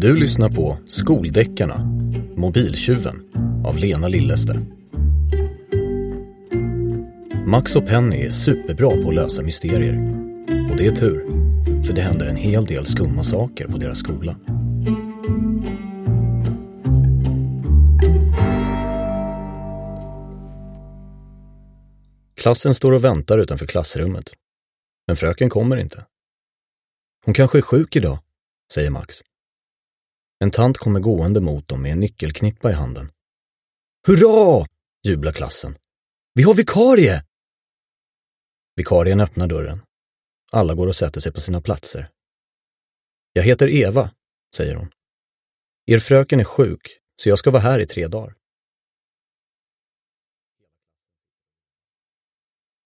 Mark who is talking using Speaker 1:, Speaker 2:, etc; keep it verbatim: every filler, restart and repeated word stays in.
Speaker 1: Du lyssnar på Skoldeckarna, Mobiltjuven av Lena Lilleste. Max och Penny är superbra på att lösa mysterier. Och det är tur, för det händer en hel del skumma saker på deras skola. Klassen står och väntar utanför klassrummet. Men fröken kommer inte. Hon kanske är sjuk idag, säger Max. En tant kommer gående mot dem med en nyckelknippa i handen. Hurra! Jublar klassen. Vi har vikarie! Vikarien öppnar dörren. Alla går och sätter sig på sina platser. Jag heter Eva, säger hon. Er fröken är sjuk, så jag ska vara här i tre dagar.